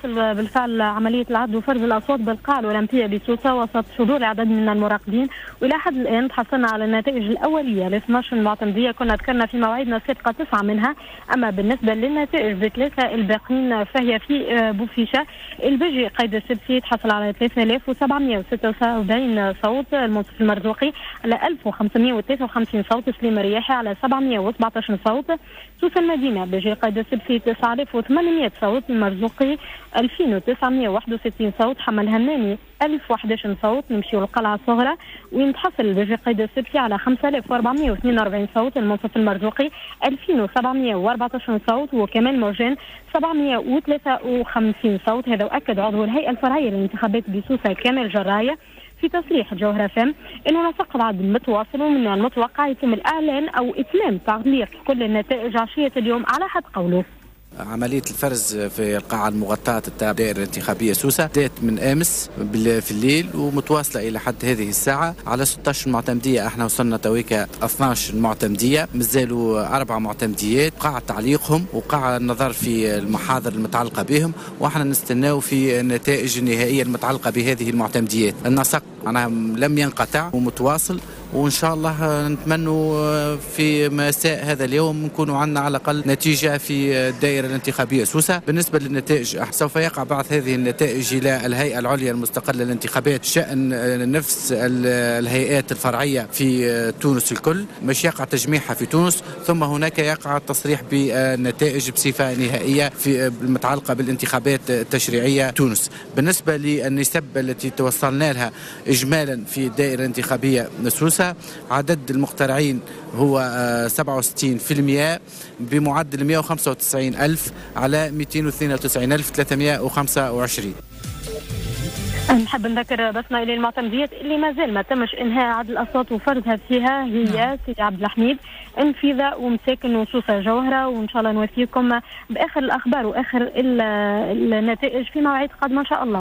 تواصل بالفعل عملية العد وفرز الأصوات بالقاعة الأولمبية بسوسة وسط حضور عدد من المراقبين، وإلى حد الآن تحصلنا على النتائج الأولية ل 12 معتمدية كنا ذكرنا في مواعيدنا السابقة 9 منها. أما بالنسبة للنتائج بثلاثة الباقيين فهي في بوفيشة. البجي قيد السبسي تحصل على 3776 صوت، المنصف المرزوقي على 1553 صوت، سليم الرياحي على 717 صوت، سوسة المدينة بجي قيد السبسي 9800 صوت، المرزوقي 2961 صوت، حمل هماني 1011 صوت. نمشي للقلعة الصغرى وين تحصل بجي قيد السبسي على 5442 صوت، المنصف المرزوقي 2714 صوت، وكمال مرجان 753 صوت. هذا وأكد عضو الهيئة الفرعية للانتخابات بسوسة كامل جراية في تصريح جوهرة فم انه نسق العد متواصل ومن المتوقع يتم الاعلان او اتمام تعليق كل النتائج عشية اليوم على حد قوله. عملية الفرز في القاعة المغطاة التابعة للدائرة الانتخابية سوسة بدأت من أمس في الليل ومتواصلة إلى حد هذه الساعة على 16 معتمدية. احنا وصلنا تويكا 12 معتمدية، مازالوا 4 معتمديات قاعة تعليقهم وقاعة النظر في المحاضر المتعلقة بهم، واحنا نستناو في النتائج النهائية المتعلقة بهذه المعتمديات. النسق معناها لم ينقطع ومتواصل، وإن شاء الله نتمنى في مساء هذا اليوم نكونوا عندنا على الأقل نتيجة في الدائرة الانتخابية سوسة. بالنسبة للنتائج سوف يقع بعض هذه النتائج إلى الهيئة العليا المستقلة للانتخابات شأن نفس الهيئات الفرعية في تونس الكل، مش يقع تجميعها في تونس ثم هناك يقع التصريح بالنتائج بصفة نهائية في المتعلقة بالانتخابات التشريعية تونس. بالنسبة للنسب التي توصلنا لها إجمالا في الدائرة الانتخابية سوسة، عدد المقترعين هو 67% بمعدل 195,000 على 292,325. نحب نذكر بسنا إلى المعتمديات اللي ما زال ما تمش إنهاء عدد الأصوات وفرزها فيها هي سيدي عبد الحميد، انفذة ومساكن وسوسة جوهرة، وإن شاء الله نوفيكم بآخر الأخبار وآخر النتائج في مواعيد قادمة إن شاء الله.